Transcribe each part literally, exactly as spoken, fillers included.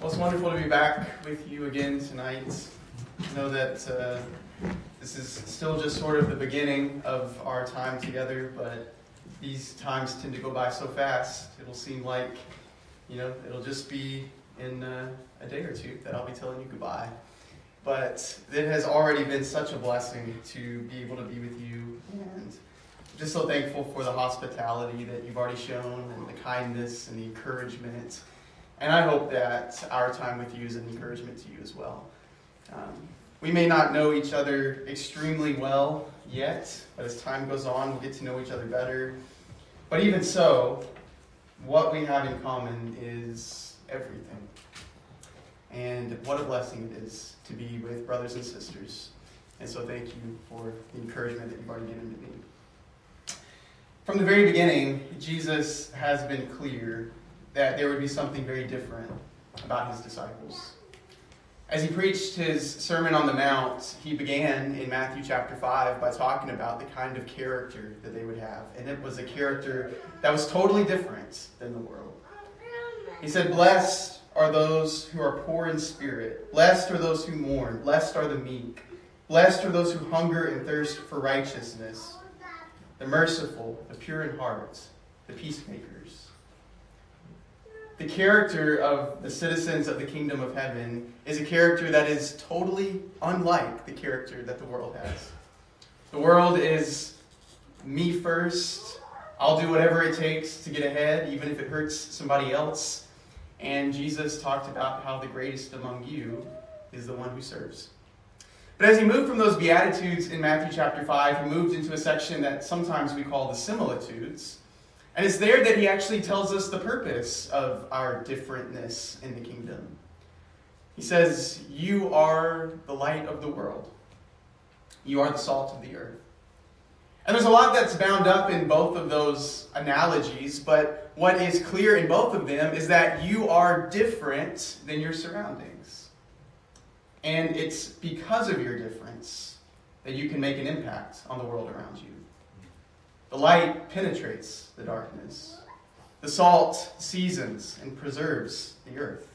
Well, it's wonderful to be back with you again tonight. I know that uh, this is still just sort of the beginning of our time together, but these times tend to go by so fast. It'll seem like, you know, it'll just be in uh, a day or two that I'll be telling you goodbye. But it has already been such a blessing to be able to be with you, and I'm just so thankful for the hospitality that you've already shown, and the kindness and the encouragement. And I hope that our time with you is an encouragement to you as well. Um, we may not know each other extremely well yet, but as time goes on, we'll get to know each other better. But even so, what we have in common is everything. And what a blessing it is to be with brothers and sisters. And so thank you for the encouragement that you've already given to me. From the very beginning, Jesus has been clear that there would be something very different about his disciples. As he preached his Sermon on the Mount, he began in Matthew chapter five by talking about the kind of character that they would have. And it was a character that was totally different than the world. He said, "Blessed are those who are poor in spirit. Blessed are those who mourn. Blessed are the meek. Blessed are those who hunger and thirst for righteousness. The merciful, the pure in heart, the peacemakers." The character of the citizens of the kingdom of heaven is a character that is totally unlike the character that the world has. The world is me first. I'll do whatever it takes to get ahead, even if it hurts somebody else. And Jesus talked about how the greatest among you is the one who serves. But as he moved from those Beatitudes in Matthew chapter five, he moved into a section that sometimes we call the similitudes. And it's there that he actually tells us the purpose of our differentness in the kingdom. He says, "You are the light of the world. You are the salt of the earth." And there's a lot that's bound up in both of those analogies, but what is clear in both of them is that you are different than your surroundings. And it's because of your difference that you can make an impact on the world around you. The light penetrates the darkness. The salt seasons and preserves the earth.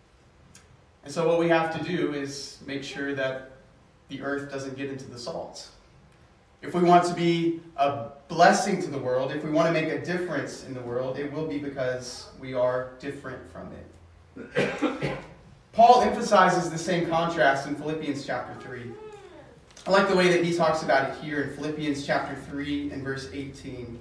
And so what we have to do is make sure that the earth doesn't get into the salt. If we want to be a blessing to the world, if we want to make a difference in the world, it will be because we are different from it. Paul emphasizes the same contrast in Philippians chapter three. I like the way that he talks about it here in Philippians chapter three and verse eighteen.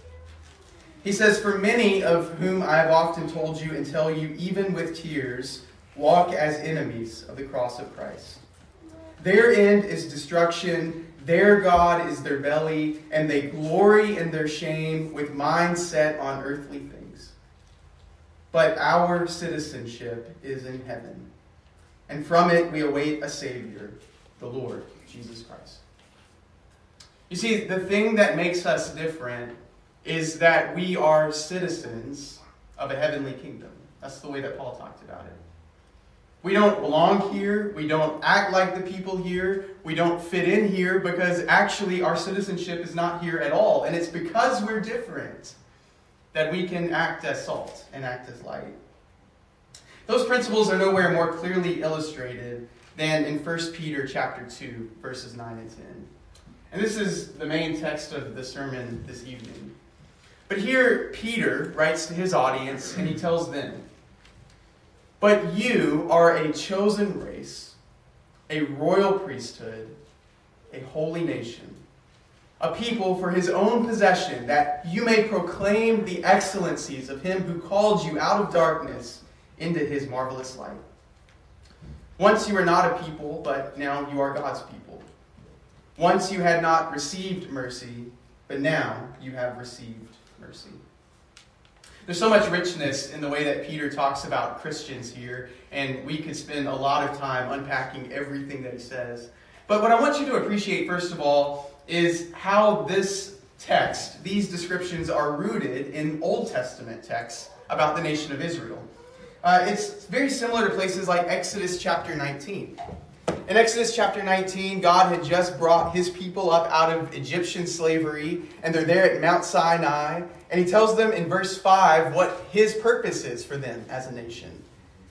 He says, "For many of whom I have often told you and tell you, even with tears, walk as enemies of the cross of Christ. Their end is destruction, their God is their belly, and they glory in their shame with minds set on earthly things. But our citizenship is in heaven, and from it we await a Savior, the Lord Jesus Christ." You see, the thing that makes us different is that we are citizens of a heavenly kingdom. That's the way that Paul talked about it. We don't belong here. We don't act like the people here. We don't fit in here because actually our citizenship is not here at all. And it's because we're different that we can act as salt and act as light. Those principles are nowhere more clearly illustrated than in First Peter chapter two, verses nine and ten. And this is the main text of the sermon this evening. But here Peter writes to his audience and he tells them, "But you are a chosen race, a royal priesthood, a holy nation, a people for his own possession, that you may proclaim the excellencies of him who called you out of darkness into his marvelous light. Once you were not a people, but now you are God's people. Once you had not received mercy, but now you have received mercy." There's so much richness in the way that Peter talks about Christians here, and we could spend a lot of time unpacking everything that he says. But what I want you to appreciate, first of all, is how this text, these descriptions are rooted in Old Testament texts about the nation of Israel. Uh, it's very similar to places like Exodus chapter nineteen. In Exodus chapter nineteen, God had just brought his people up out of Egyptian slavery, and they're there at Mount Sinai, and he tells them in verse five what his purpose is for them as a nation.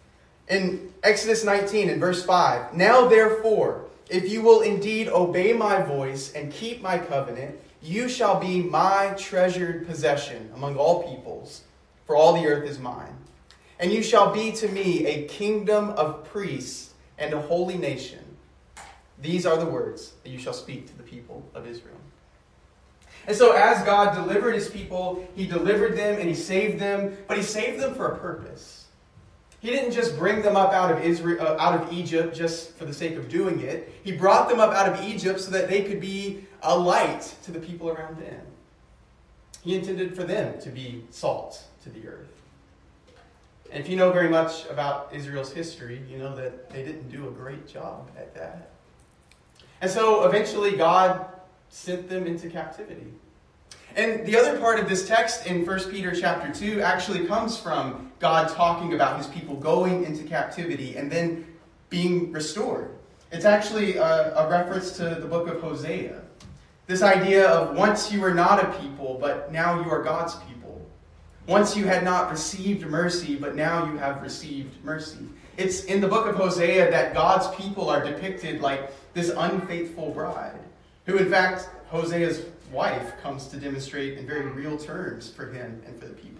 In Exodus nineteen, in verse five, "Now therefore, if you will indeed obey my voice and keep my covenant, you shall be my treasured possession among all peoples, for all the earth is mine. And you shall be to me a kingdom of priests and a holy nation. These are the words that you shall speak to the people of Israel." And so as God delivered his people, he delivered them and he saved them, but he saved them for a purpose. He didn't just bring them up out of Israel, uh, out of Egypt just for the sake of doing it. He brought them up out of Egypt so that they could be a light to the people around them. He intended for them to be salt to the earth. And if you know very much about Israel's history, you know that they didn't do a great job at that. And so eventually God sent them into captivity. And the other part of this text in First Peter chapter two actually comes from God talking about his people going into captivity and then being restored. It's actually a, a reference to the book of Hosea. This idea of once you were not a people, but now you are God's people. Once you had not received mercy, but now you have received mercy. It's in the book of Hosea that God's people are depicted like this unfaithful bride, who in fact, Hosea's wife comes to demonstrate in very real terms for him and for the people.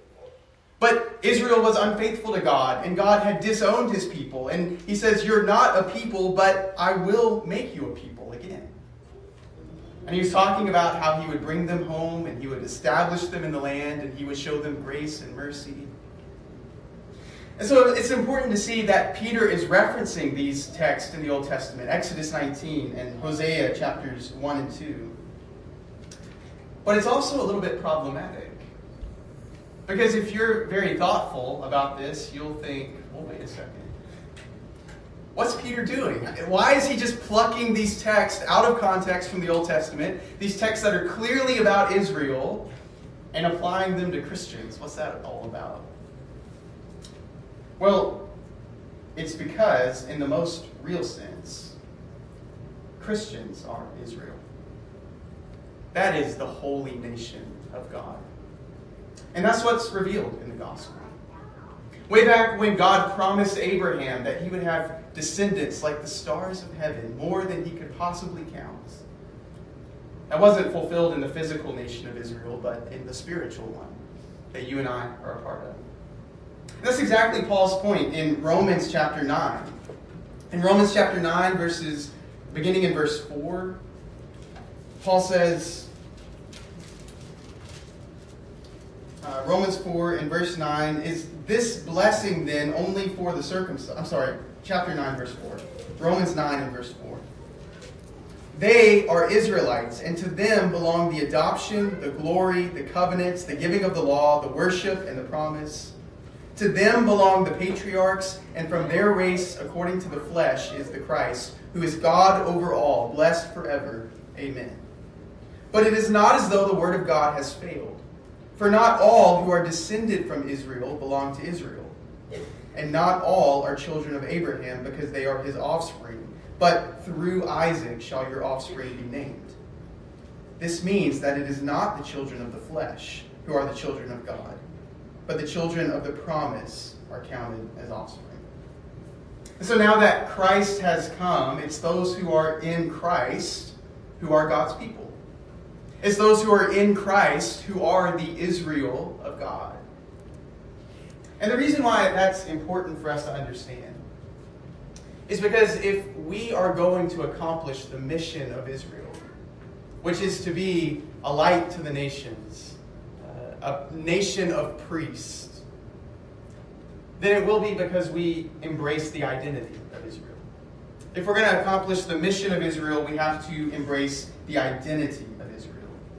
But Israel was unfaithful to God, and God had disowned his people. And he says, "You're not a people, but I will make you a people again." And he was talking about how he would bring them home, and he would establish them in the land, and he would show them grace and mercy. And so it's important to see that Peter is referencing these texts in the Old Testament, Exodus nineteen and Hosea chapters one and two. But it's also a little bit problematic. Because if you're very thoughtful about this, you'll think, well, wait a second. What's Peter doing? Why is he just plucking these texts out of context from the Old Testament, these texts that are clearly about Israel, and applying them to Christians? What's that all about? Well, it's because, in the most real sense, Christians are Israel. That is the holy nation of God. And that's what's revealed in the gospel. Way back when God promised Abraham that he would have descendants like the stars of heaven, more than he could possibly count. That wasn't fulfilled in the physical nation of Israel, but in the spiritual one that you and I are a part of. And that's exactly Paul's point in Romans chapter nine. In Romans chapter nine, verses beginning in verse four, Paul says, uh, Romans four in verse nine, "Is this blessing then only for the circumcised?" I'm sorry, chapter nine, verse four. Romans nine and verse four. "They are Israelites, and to them belong the adoption, the glory, the covenants, the giving of the law, the worship, and the promise. To them belong the patriarchs, and from their race, according to the flesh, is the Christ, who is God over all, blessed forever. Amen. But it is not as though the word of God has failed. For not all who are descended from Israel belong to Israel. And not all are children of Abraham, because they are his offspring. But through Isaac shall your offspring be named. This means that it is not the children of the flesh who are the children of God, but the children of the promise are counted as offspring." And so now that Christ has come, it's those who are in Christ who are God's people. It's those who are in Christ who are the Israel of God. And the reason why that's important for us to understand is because if we are going to accomplish the mission of Israel, which is to be a light to the nations, uh, a nation of priests, then it will be because we embrace the identity of Israel. If we're going to accomplish the mission of Israel, we have to embrace the identity of Israel.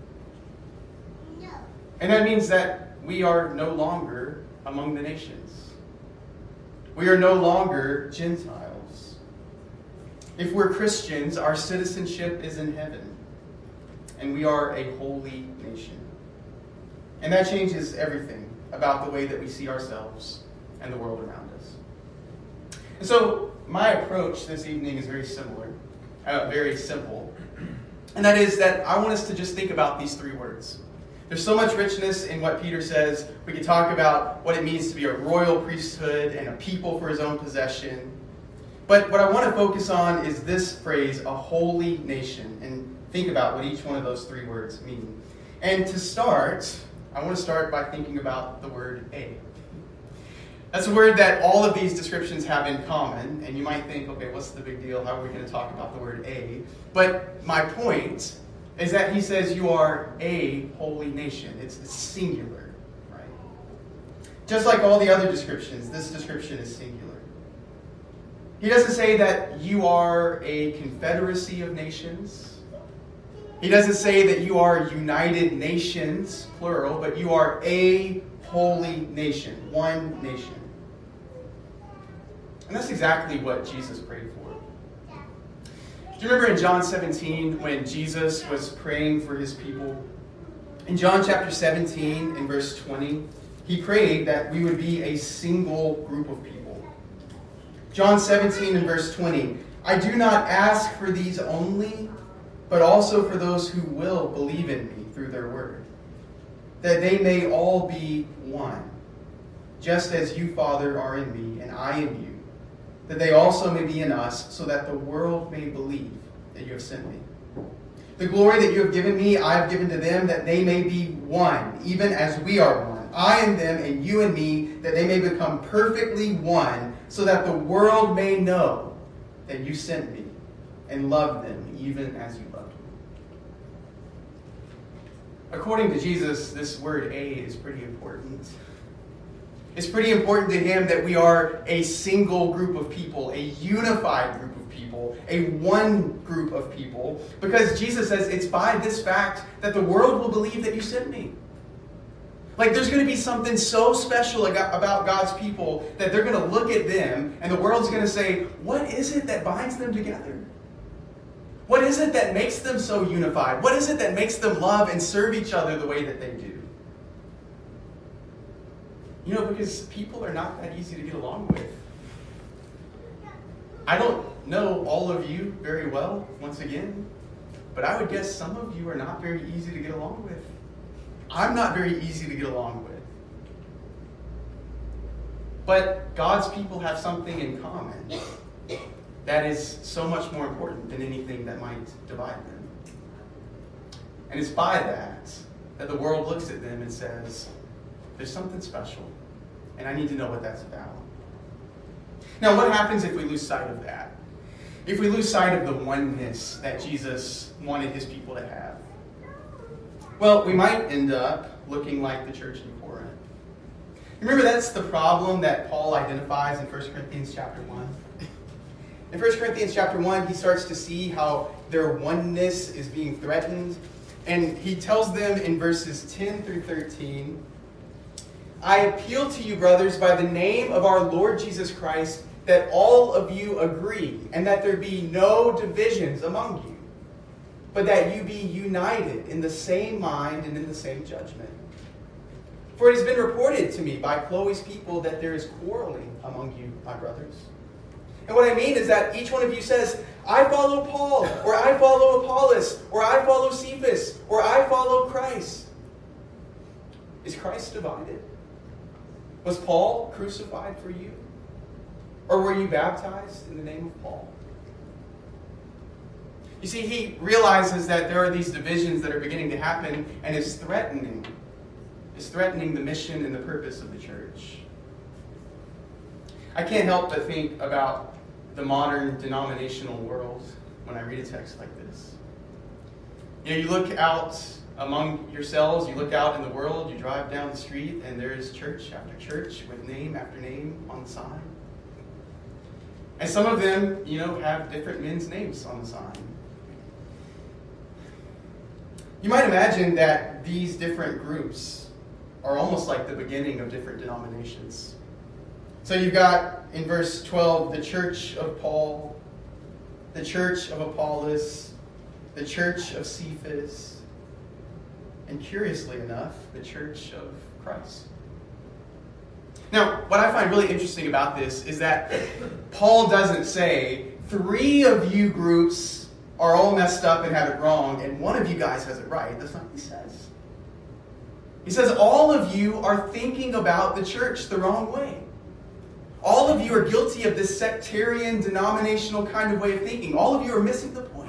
And that means that we are no longer among the nations. We are no longer Gentiles. If we're Christians, our citizenship is in heaven, and we are a holy nation. And that changes everything about the way that we see ourselves and the world around us. And so my approach this evening is very similar, uh, very simple. And that is that I want us to just think about these three words. There's so much richness in what Peter says. We could talk about what it means to be a royal priesthood and a people for his own possession. But what I want to focus on is this phrase, a holy nation, and think about what each one of those three words mean. And to start, I want to start by thinking about the word a. That's a word that all of these descriptions have in common, and you might think, okay, what's the big deal? How are we going to talk about the word a? But my point is that he says you are a holy nation. It's, it's singular, right? Just like all the other descriptions, this description is singular. He doesn't say that you are a confederacy of nations. He doesn't say that you are united nations, plural, but you are a holy nation, one nation. And that's exactly what Jesus prayed for. Do you remember in John seventeen when Jesus was praying for his people? In John chapter seventeen, in verse twenty, he prayed that we would be a single group of people. John seventeen and verse twenty, I do not ask for these only, but also for those who will believe in me through their word, that they may all be one, just as you, Father, are in me and I in you, that they also may be in us, so that the world may believe that you have sent me. The glory that you have given me, I have given to them, that they may be one, even as we are one. I and them, and you and me, that they may become perfectly one, so that the world may know that you sent me and loved them, even as you loved me. According to Jesus, this word a is pretty important. It's pretty important to him that we are a single group of people, a unified group of people, a one group of people, because Jesus says it's by this fact that the world will believe that you sent me. Like there's going to be something so special about God's people that they're going to look at them and the world's going to say, what is it that binds them together? What is it that makes them so unified? What is it that makes them love and serve each other the way that they do? You know, because people are not that easy to get along with. I don't know all of you very well, once again, but I would guess some of you are not very easy to get along with. I'm not very easy to get along with. But God's people have something in common that is so much more important than anything that might divide them. And it's by that that the world looks at them and says, there's something special, and I need to know what that's about. Now, what happens if we lose sight of that? If we lose sight of the oneness that Jesus wanted his people to have? Well, we might end up looking like the church in Corinth. Remember, that's the problem that Paul identifies in First Corinthians chapter one. In First Corinthians chapter one, he starts to see how their oneness is being threatened. And he tells them in verses ten through thirteen, I appeal to you, brothers, by the name of our Lord Jesus Christ, that all of you agree, and that there be no divisions among you, but that you be united in the same mind and in the same judgment. For it has been reported to me by Chloe's people that there is quarreling among you, my brothers. And what I mean is that each one of you says, I follow Paul, or I follow Apollos, or I follow Cephas, or I follow Christ. Is Christ divided? Was Paul crucified for you? Or were you baptized in the name of Paul? You see, he realizes that there are these divisions that are beginning to happen and is threatening, is threatening the mission and the purpose of the church. I can't help but think about the modern denominational world when I read a text like this. You know, you look out among yourselves, you look out in the world, you drive down the street, and there's church after church with name after name on the sign. And some of them, you know, have different men's names on the sign. You might imagine that these different groups are almost like the beginning of different denominations. So you've got, in verse twelve, the church of Paul, the church of Apollos, the church of Cephas, and curiously enough, the church of Christ. Now, what I find really interesting about this is that Paul doesn't say, three of you groups are all messed up and have it wrong, and one of you guys has it right. That's not what he says. He says, all of you are thinking about the church the wrong way. All of you are guilty of this sectarian, denominational kind of way of thinking. All of you are missing the point.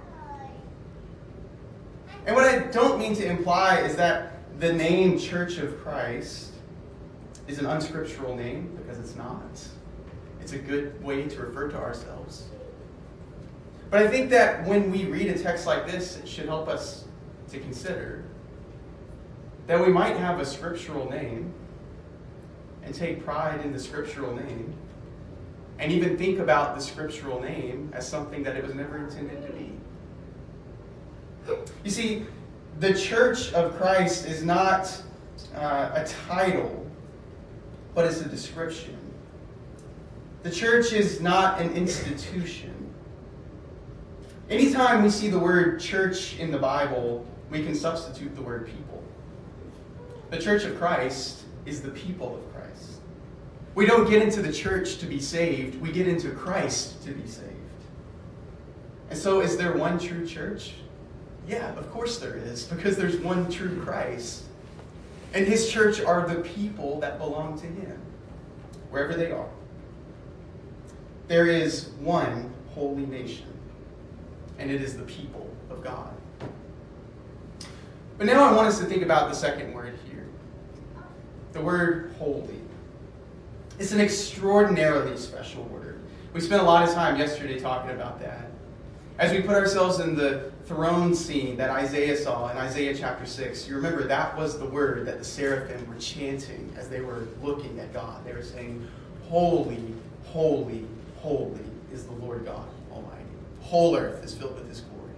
And what I don't mean to imply is that the name Church of Christ is an unscriptural name, because it's not. It's a good way to refer to ourselves. But I think that when we read a text like this, it should help us to consider that we might have a scriptural name and take pride in the scriptural name, and even think about the scriptural name as something that it was never intended to be. You see, the Church of Christ is not uh, a title, but it's a description. The church is not an institution. Anytime we see the word church in the Bible, we can substitute the word people. The Church of Christ is the people of Christ. We don't get into the church to be saved. We get into Christ to be saved. And so is there one true church? Yeah, of course there is, because there's one true Christ. And his church are the people that belong to him, wherever they are. There is one holy nation, and it is the people of God. But now I want us to think about the second word here. The word holy. It's an extraordinarily special word. We spent a lot of time yesterday talking about that. As we put ourselves in the throne scene that Isaiah saw in Isaiah chapter six, you remember that was the word that the seraphim were chanting as they were looking at God. They were saying, holy, holy, holy is the Lord God Almighty. Whole earth is filled with his glory.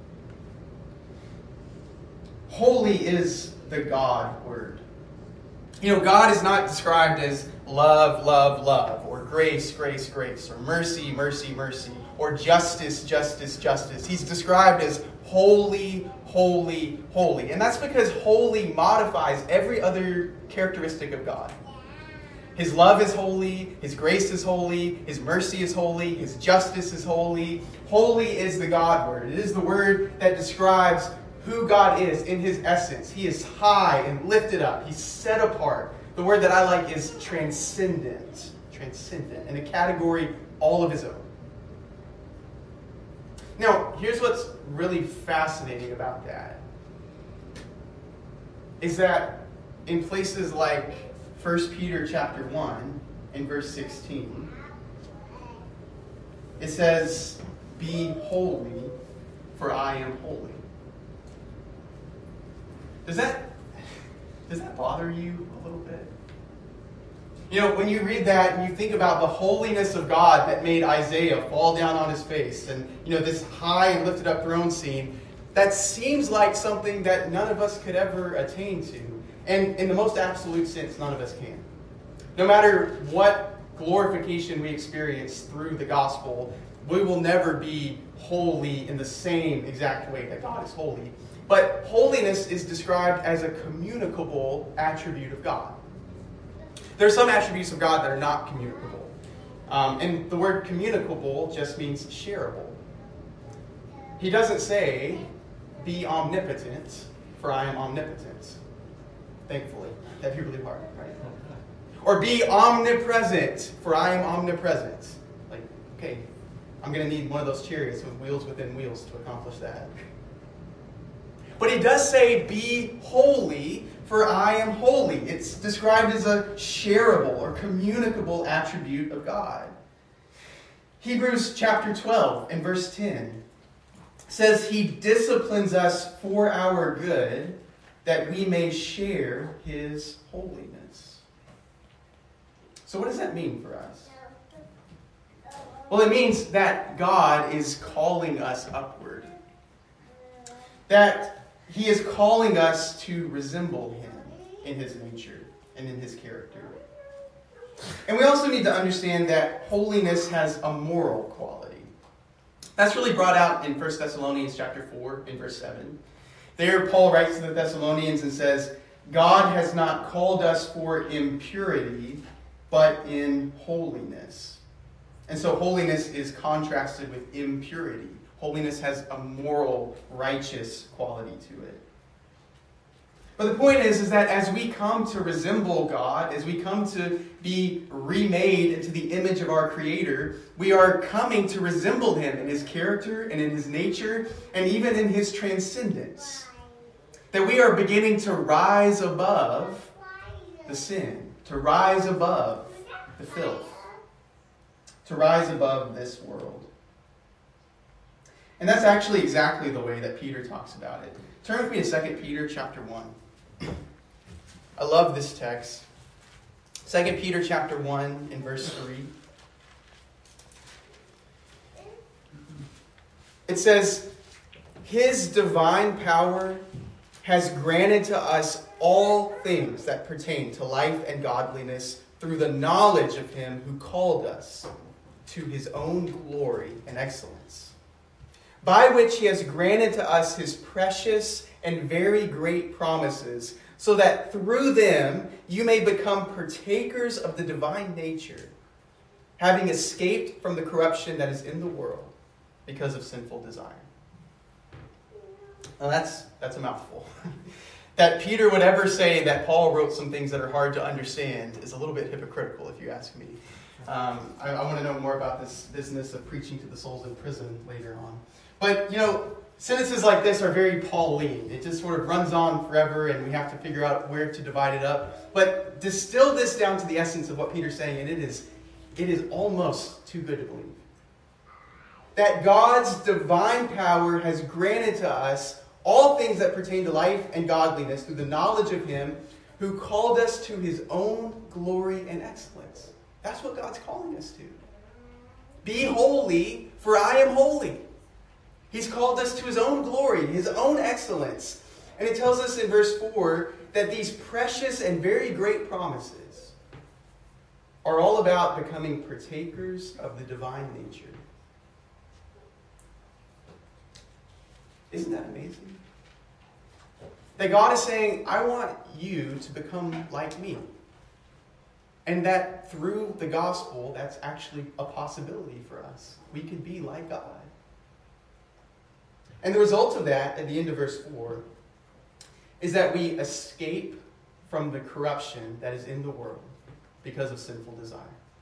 Holy is the God word. You know, God is not described as love, love, love, or grace, grace, grace, or mercy, mercy, mercy, or justice, justice, justice. He's described as holy, holy, holy. And that's because holy modifies every other characteristic of God. His love is holy, his grace is holy, his mercy is holy, his justice is holy. Holy is the God word. It is the word that describes who God is in his essence. He is high and lifted up. He's set apart. The word that I like is transcendent. Transcendent. In a category all of his own. Now, here's what's really fascinating about that. Is that in places like First Peter chapter one and verse sixteen, it says, be holy, for I am holy. Does that, does that bother you a little bit? You know, when you read that and you think about the holiness of God that made Isaiah fall down on his face, and, you know, this high and lifted up throne scene, that seems like something that none of us could ever attain to. And in the most absolute sense, none of us can. No matter what glorification we experience through the gospel, we will never be holy in the same exact way that God is holy. But holiness is described as a communicable attribute of God. There are some attributes of God that are not communicable. Um, and the word communicable just means shareable. He doesn't say, be omnipotent, for I am omnipotent. Thankfully. That'd be really hard, right? Or be omnipresent, for I am omnipresent. Like, okay, I'm going to need one of those chariots with wheels within wheels to accomplish that. But he does say, be holy, for I am holy. It's described as a shareable or communicable attribute of God. Hebrews chapter twelve and verse ten says he disciplines us for our good, that we may share his holiness. So what does that mean for us? Well, it means that God is calling us upward. That he is calling us to resemble him in his nature and in his character. And we also need to understand that holiness has a moral quality. That's really brought out in First Thessalonians chapter four and verse seven. There, Paul writes to the Thessalonians and says, God has not called us for impurity, but in holiness. And so holiness is contrasted with impurity. Holiness has a moral, righteous quality to it. But the point is, is that as we come to resemble God, as we come to be remade into the image of our Creator, we are coming to resemble Him in His character and in His nature and even in His transcendence. That we are beginning to rise above the sin, to rise above the filth, to rise above this world. And that's actually exactly the way that Peter talks about it. Turn with me to Second Peter chapter one. I love this text. Second Peter chapter one and verse three. It says, His divine power has granted to us all things that pertain to life and godliness through the knowledge of Him who called us to His own glory and excellence, by which He has granted to us His precious and very great promises, so that through them you may become partakers of the divine nature, having escaped from the corruption that is in the world because of sinful desire. Now that's, that's a mouthful. That Peter would ever say that Paul wrote some things that are hard to understand is a little bit hypocritical, if you ask me. Um, I, I want to know more about this business of preaching to the souls in prison later on. But, you know, sentences like this are very Pauline. It just sort of runs on forever, and we have to figure out where to divide it up. But distill this down to the essence of what Peter's saying, and it is, it is almost too good to believe. That God's divine power has granted to us all things that pertain to life and godliness through the knowledge of Him who called us to His own glory and excellence. That's what God's calling us to. Be holy, for I am holy. He's called us to His own glory, His own excellence. And it tells us in verse four that these precious and very great promises are all about becoming partakers of the divine nature. Isn't that amazing? That God is saying, I want you to become like me. And that through the gospel, that's actually a possibility for us. We can be like God. And the result of that, at the end of verse four, is that we escape from the corruption that is in the world because of sinful desire.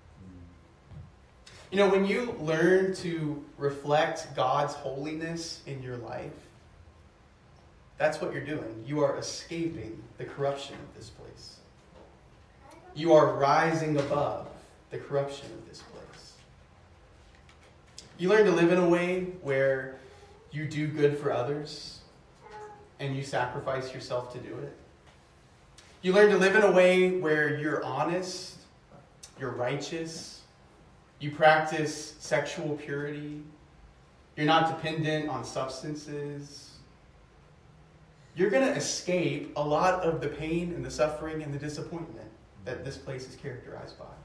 You know, when you learn to reflect God's holiness in your life, that's what you're doing. You are escaping the corruption of this place. You are rising above the corruption of this place. You learn to live in a way where you do good for others and you sacrifice yourself to do it. You learn to live in a way where you're honest, you're righteous, you practice sexual purity, you're not dependent on substances. You're going to escape a lot of the pain and the suffering and the disappointment that this place is characterized by.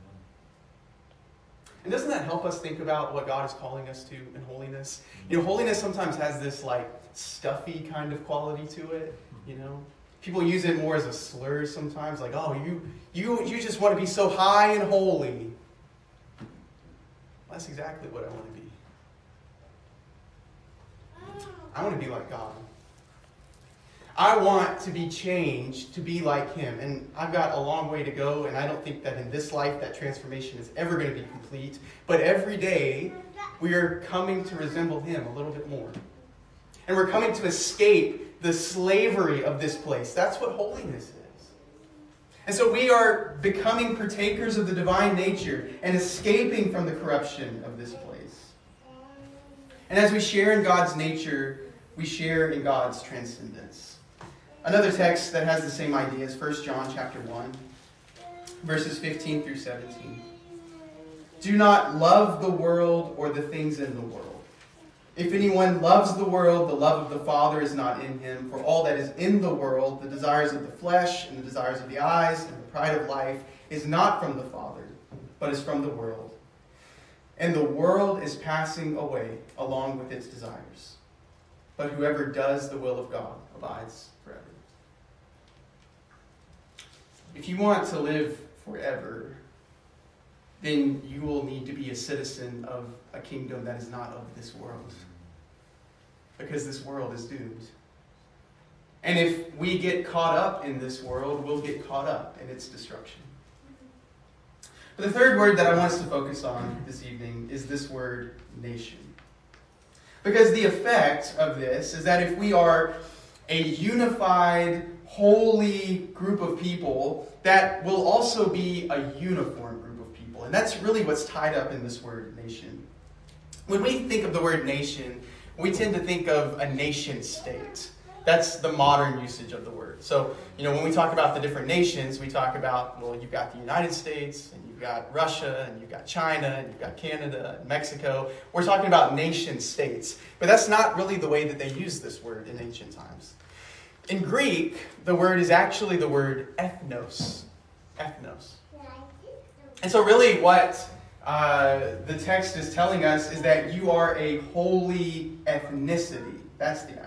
And doesn't that help us think about what God is calling us to in holiness? You know, holiness sometimes has this like stuffy kind of quality to it, you know. People use it more as a slur sometimes, like, oh, you you you just want to be so high and holy. Well, that's exactly what I want to be. I want to be like God. I want to be changed to be like Him. And I've got a long way to go, and I don't think that in this life that transformation is ever going to be complete. But every day, we are coming to resemble Him a little bit more. And we're coming to escape the slavery of this place. That's what holiness is. And so we are becoming partakers of the divine nature and escaping from the corruption of this place. And as we share in God's nature, we share in God's transcendence. Another text that has the same idea is First John chapter one, verses fifteen through seventeen. Do not love the world or the things in the world. If anyone loves the world, the love of the Father is not in him. For all that is in the world, the desires of the flesh and the desires of the eyes and the pride of life, is not from the Father, but is from the world. And the world is passing away along with its desires. But whoever does the will of God abides forever. If you want to live forever, then you will need to be a citizen of a kingdom that is not of this world. Because this world is doomed. And if we get caught up in this world, we'll get caught up in its destruction. But the third word that I want us to focus on this evening is this word, nation. Because the effect of this is that if we are a unified, holy group of people, that will also be a uniform group of people. And that's really what's tied up in this word, nation. When we think of the word nation, we tend to think of a nation state. That's the modern usage of the word. So, you know, when we talk about the different nations, we talk about, well, you've got the United States, and you've got Russia, and you've got China, and you've got Canada, and Mexico. We're talking about nation states. But that's not really the way that they used this word in ancient times. In Greek, the word is actually the word ethnos. Ethnos. And so really what uh, the text is telling us is that you are a holy ethnicity. That's the idea.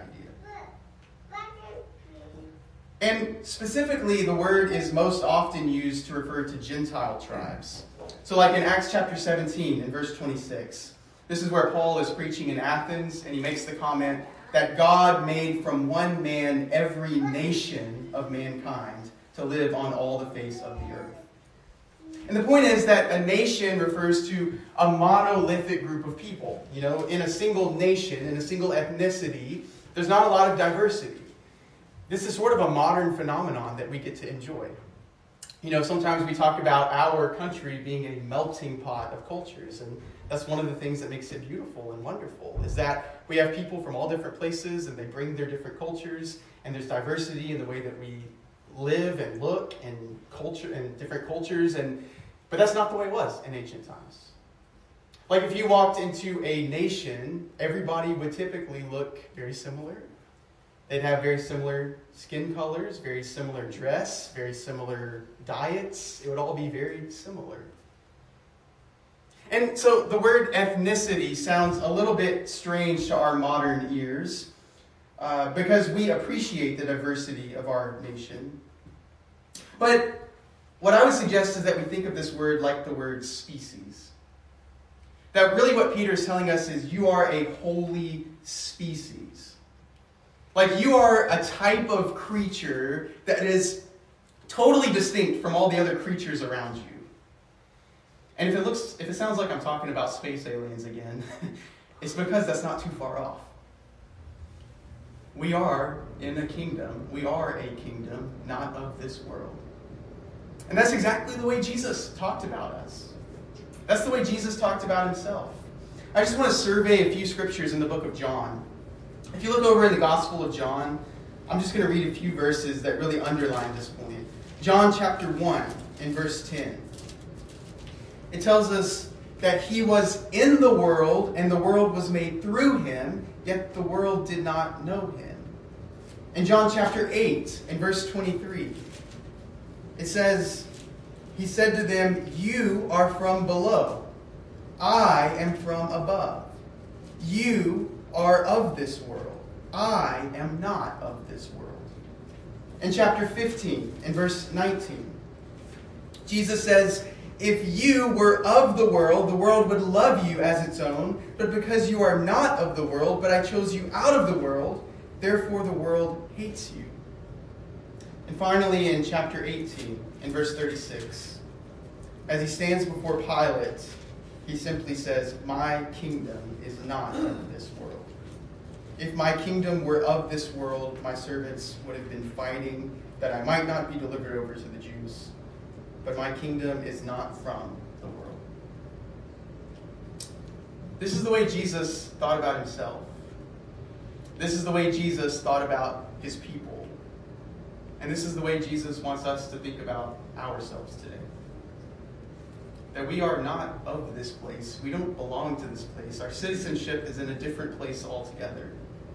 And specifically, the word is most often used to refer to Gentile tribes. So like in Acts chapter seventeen, in verse twenty-six, this is where Paul is preaching in Athens, and he makes the comment that God made from one man every nation of mankind to live on all the face of the earth. And the point is that a nation refers to a monolithic group of people. You know, in a single nation, in a single ethnicity, there's not a lot of diversity. This is sort of a modern phenomenon that we get to enjoy. You know, sometimes we talk about our country being a melting pot of cultures, and that's one of the things that makes it beautiful and wonderful, is that we have people from all different places, and they bring their different cultures, and there's diversity in the way that we live and look and culture and different cultures, and but that's not the way it was in ancient times. Like if you walked into a nation, everybody would typically look very similar. They'd have very similar skin colors, very similar dress, very similar diets. It would all be very similar. And so the word ethnicity sounds a little bit strange to our modern ears uh, because we appreciate the diversity of our nation. But what I would suggest is that we think of this word like the word species. That really what Peter is telling us is you are a holy species. Like you are a type of creature that is totally distinct from all the other creatures around you. And if it looks, if it sounds like I'm talking about space aliens again, it's because that's not too far off. We are in a kingdom. We are a kingdom, not of this world. And that's exactly the way Jesus talked about us. That's the way Jesus talked about himself. I just want to survey a few scriptures in the book of John. If you look over in the Gospel of John, I'm just going to read a few verses that really underline this point. John chapter one, in verse ten. It tells us that he was in the world, and the world was made through him, yet the world did not know him. In John chapter eight, in verse twenty-three, it says, he said to them, you are from below. I am from above. You are of this world. I am not of this world. In chapter fifteen, in verse nineteen, Jesus says, if you were of the world, the world would love you as its own, but because you are not of the world, but I chose you out of the world, therefore the world hates you. And finally, in chapter eighteen, in verse thirty-six, as he stands before Pilate, he simply says, my kingdom is not of this world. If my kingdom were of this world, my servants would have been fighting that I might not be delivered over to the Jews. But my kingdom is not from the world. This is the way Jesus thought about himself. This is the way Jesus thought about his people. And this is the way Jesus wants us to think about ourselves today. That we are not of this place. We don't belong to this place. Our citizenship is in a different place altogether.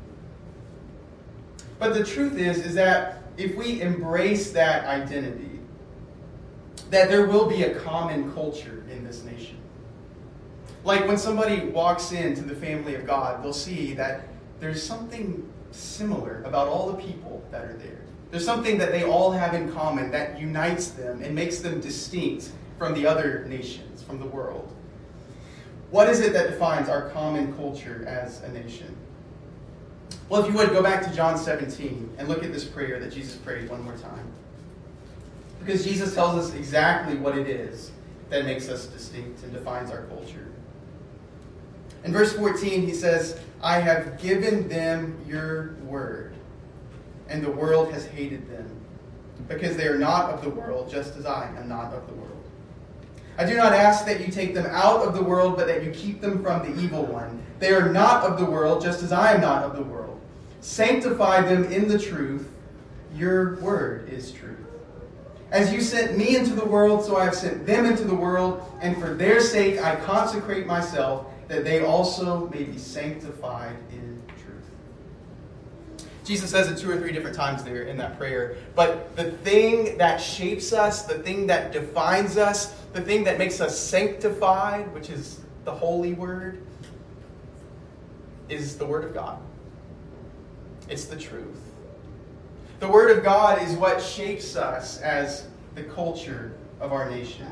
But the truth is, is that if we embrace that identity, that there will be a common culture in this nation. Like when somebody walks into the family of God, they'll see that there's something similar about all the people that are there. There's something that they all have in common that unites them and makes them distinct from the other nations, from the world. What is it that defines our common culture as a nation? Well, if you would, go back to John seventeen and look at this prayer that Jesus prayed one more time. Because Jesus tells us exactly what it is that makes us distinct and defines our culture. In verse fourteen, he says, I have given them your word, and the world has hated them, because they are not of the world, just as I am not of the world. I do not ask that you take them out of the world, but that you keep them from the evil one. They are not of the world, just as I am not of the world. Sanctify them in the truth. Your word is truth. As you sent me into the world, so I have sent them into the world, and for their sake I consecrate myself, that they also may be sanctified in truth. Jesus says it two or three different times there in that prayer. But the thing that shapes us, the thing that defines us, the thing that makes us sanctified, which is the holy word, is the word of God. It's the truth. The word of God is what shapes us as the culture of our nation.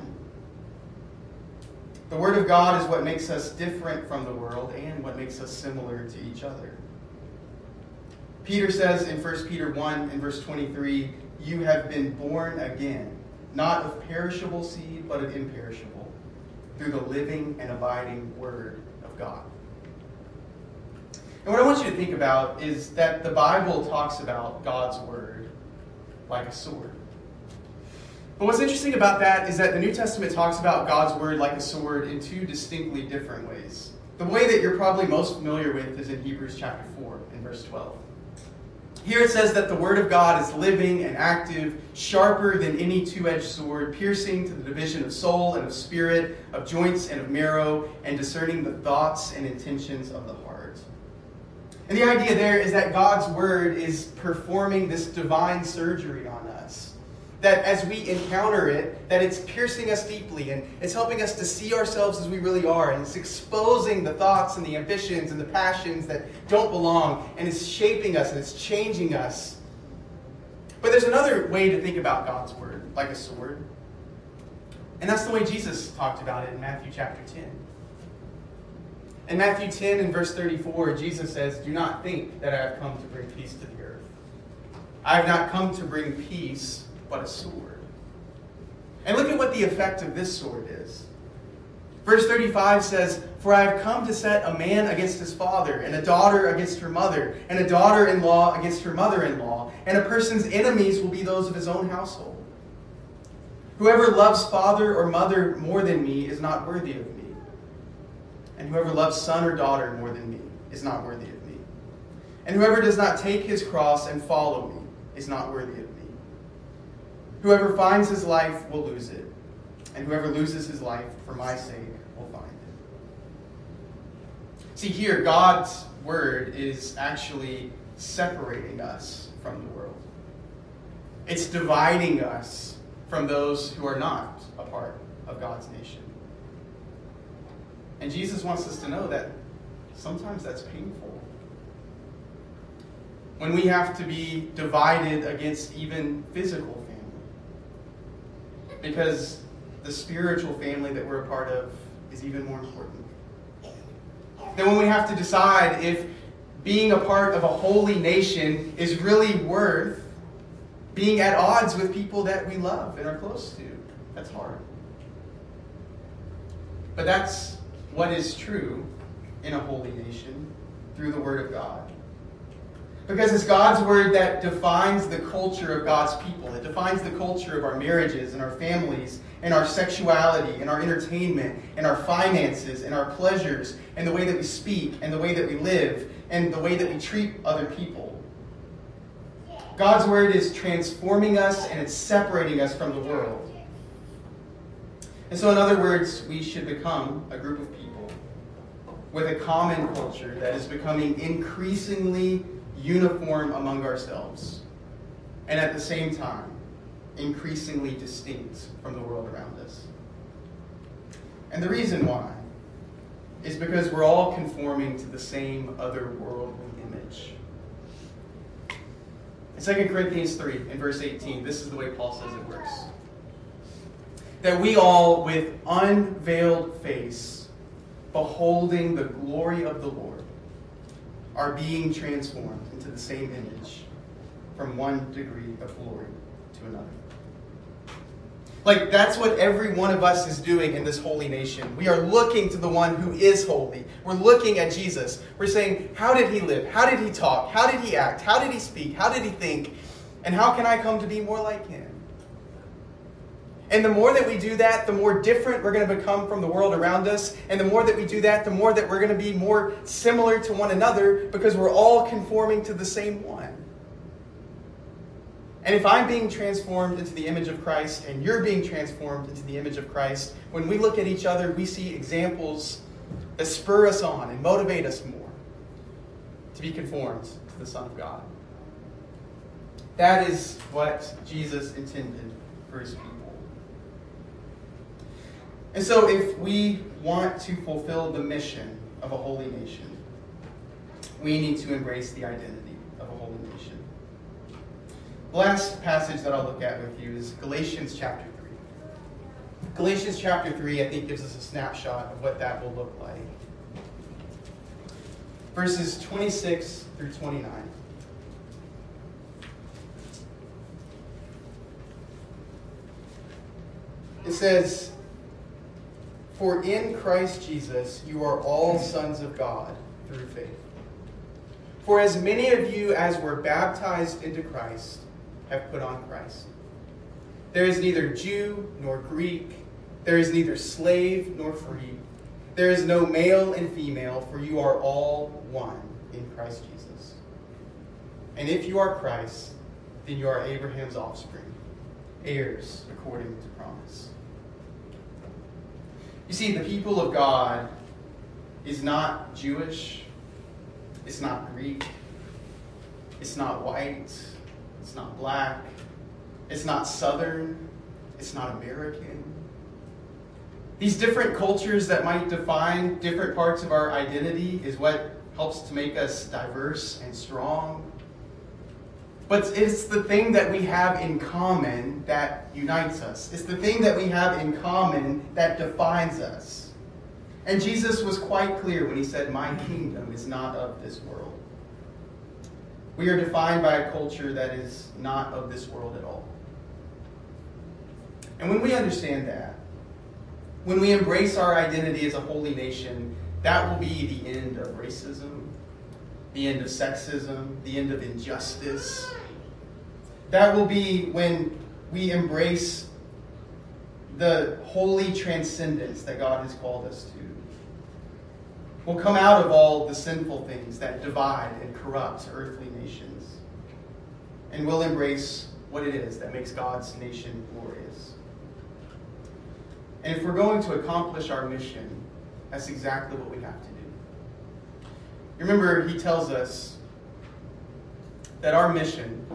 The word of God is what makes us different from the world and what makes us similar to each other. Peter says in First Peter one in verse twenty-three, you have been born again, not of perishable seed, but of imperishable, through the living and abiding word of God. And what I want you to think about is that the Bible talks about God's word like a sword. But what's interesting about that is that the New Testament talks about God's word like a sword in two distinctly different ways. The way that you're probably most familiar with is in Hebrews chapter four and verse twelve. Here it says that the word of God is living and active, sharper than any two-edged sword, piercing to the division of soul and of spirit, of joints and of marrow, and discerning the thoughts and intentions of the heart. And the idea there is that God's word is performing this divine surgery on us. That as we encounter it, that it's piercing us deeply, and it's helping us to see ourselves as we really are, and it's exposing the thoughts and the ambitions and the passions that don't belong, and it's shaping us and it's changing us. But there's another way to think about God's word, like a sword. And that's the way Jesus talked about it in Matthew chapter ten. In Matthew ten and verse thirty-four, Jesus says, do not think that I have come to bring peace to the earth. I have not come to bring peace, but a sword. And look at what the effect of this sword is. Verse thirty-five says, for I have come to set a man against his father, and a daughter against her mother, and a daughter-in-law against her mother-in-law, and a person's enemies will be those of his own household. Whoever loves father or mother more than me is not worthy of me. And whoever loves son or daughter more than me is not worthy of me. And whoever does not take his cross and follow me is not worthy of me. Whoever finds his life will lose it, and whoever loses his life for my sake will find it. See, here, God's word is actually separating us from the world. It's dividing us from those who are not a part of God's nation. And Jesus wants us to know that sometimes that's painful. When we have to be divided against even physical family. Because the spiritual family that we're a part of is even more important. Then when we have to decide if being a part of a holy nation is really worth being at odds with people that we love and are close to, that's hard. But that's what is true in a holy nation through the Word of God. Because it's God's word that defines the culture of God's people. It defines the culture of our marriages and our families and our sexuality and our entertainment and our finances and our pleasures and the way that we speak and the way that we live and the way that we treat other people. God's word is transforming us and it's separating us from the world. And so in other words, we should become a group of people with a common culture that is becoming increasingly uniform among ourselves, and at the same time, increasingly distinct from the world around us. And the reason why is because we're all conforming to the same otherworldly image. In Second Corinthians three, in verse eighteen, this is the way Paul says it works. That we all, with unveiled face, beholding the glory of the Lord, are being transformed into the same image from one degree of glory to another. Like, that's what every one of us is doing in this holy nation. We are looking to the one who is holy. We're looking at Jesus. We're saying, how did he live? How did he talk? How did he act? How did he speak? How did he think? And how can I come to be more like him? And the more that we do that, the more different we're going to become from the world around us. And the more that we do that, the more that we're going to be more similar to one another, because we're all conforming to the same one. And if I'm being transformed into the image of Christ and you're being transformed into the image of Christ, when we look at each other, we see examples that spur us on and motivate us more to be conformed to the Son of God. That is what Jesus intended for his people. And so if we want to fulfill the mission of a holy nation, we need to embrace the identity of a holy nation. The last passage that I'll look at with you is Galatians chapter three. Galatians chapter three, I think, gives us a snapshot of what that will look like. Verses twenty-six through twenty-nine. It says, "For in Christ Jesus you are all sons of God through faith. For as many of you as were baptized into Christ have put on Christ. There is neither Jew nor Greek. There is neither slave nor free. There is no male and female, for you are all one in Christ Jesus. And if you are Christ, then you are Abraham's offspring, heirs according to promise." You see, the people of God is not Jewish. It's not Greek. It's not white. It's not black. It's not Southern. It's not American. These different cultures that might define different parts of our identity is what helps to make us diverse and strong. But it's the thing that we have in common that unites us. It's the thing that we have in common that defines us. And Jesus was quite clear when he said, "My kingdom is not of this world." We are defined by a culture that is not of this world at all. And when we understand that, when we embrace our identity as a holy nation, that will be the end of racism, the end of sexism, the end of injustice. That will be when we embrace the holy transcendence that God has called us to. We'll come out of all the sinful things that divide and corrupt earthly nations. And we'll embrace what it is that makes God's nation glorious. And if we're going to accomplish our mission, that's exactly what we have to do. Remember, he tells us that our mission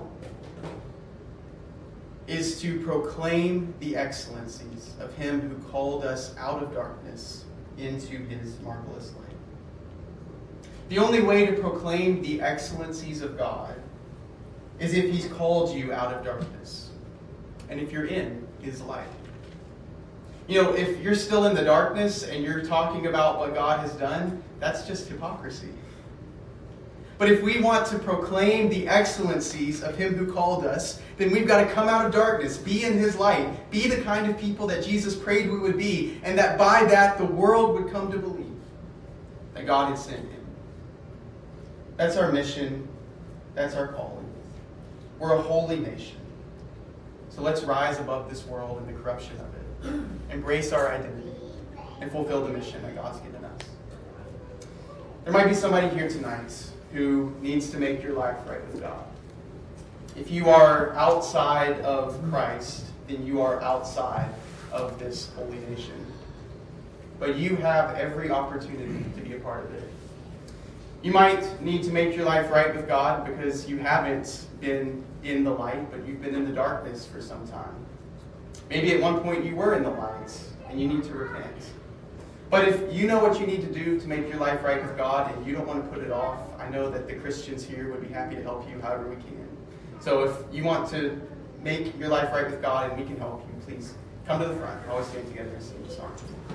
is to proclaim the excellencies of him who called us out of darkness into his marvelous light. The only way to proclaim the excellencies of God is if he's called you out of darkness, and if you're in his light. You know, if you're still in the darkness and you're talking about what God has done, that's just hypocrisy. But if we want to proclaim the excellencies of him who called us, then we've got to come out of darkness, be in his light, be the kind of people that Jesus prayed we would be, and that by that the world would come to believe that God had sent him. That's our mission. That's our calling. We're a holy nation. So let's rise above this world and the corruption of it. Embrace our identity and fulfill the mission that God's given us. There might be somebody here tonight who needs to make your life right with God. If you are outside of Christ, then you are outside of this holy nation. But you have every opportunity to be a part of it. You might need to make your life right with God because you haven't been in the light, but you've been in the darkness for some time. Maybe at one point you were in the light and you need to repent. But if you know what you need to do to make your life right with God and you don't want to put it off, I know that the Christians here would be happy to help you however we can. So if you want to make your life right with God and we can help you, please come to the front. Always stand together and sing the song.